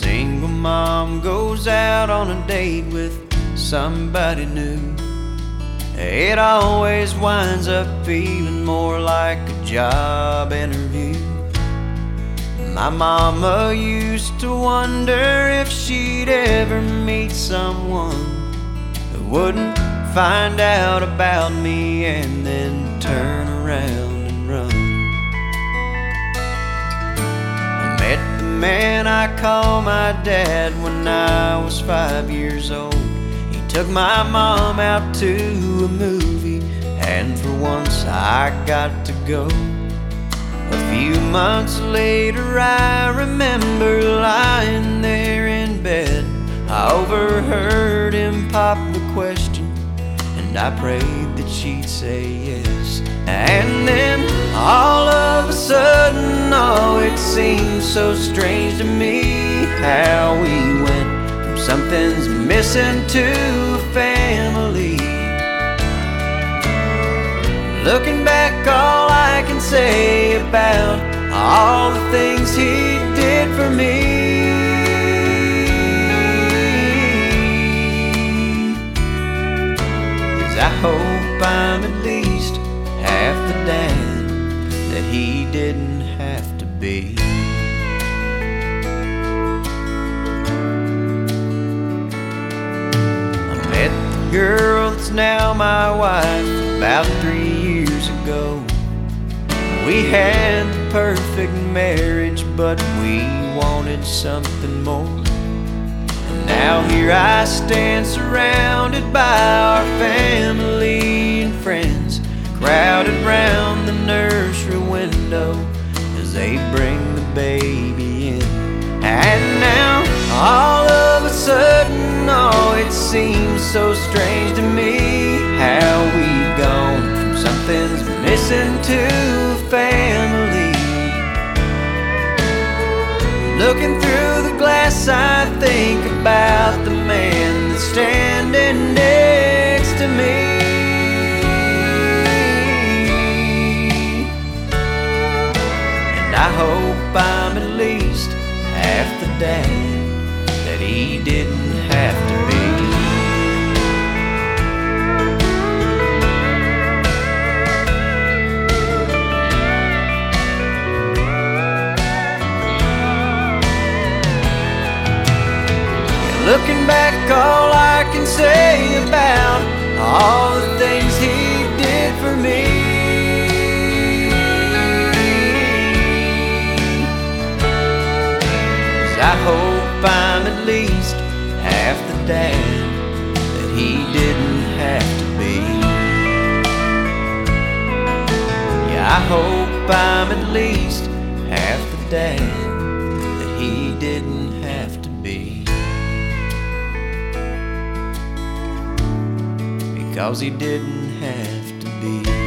single mom goes out on a date with somebody new, it always winds up feeling more like a job interview. My mama used to wonder if she'd ever meet someone who wouldn't find out about me and then turn around and run. I met the man I call my dad when I was 5 years old. He took my mom out to a movie, and for once I got to go. A few months later I remember lying there in bed. I overheard him pop the question, and I prayed that she'd say yes. And then all of a sudden, oh, it seemed so strange to me how we went from something's missing to a family. Looking back, all I can say about all the things he did for me is I hope I'm at least half the dad that he didn't have to be. I met the girl that's now my wife about 3 years ago. We had the perfect marriage, but we wanted something more. And now here I stand surrounded by our family and friends, crowded round the nursery window as they bring the baby in. And now all of a sudden, oh, it seems so strange to me how we've gone from something's missing to a family. Looking through the glass, I think about the man that's standing next to me. And I hope I'm at least half the dad that he didn't have to be. Looking back, all I can say about all the things he did for me is I hope I'm at least half the dad that he didn't have to be. Yeah, I hope I'm at least half the dad that he didn't have to be. Because he didn't have to be.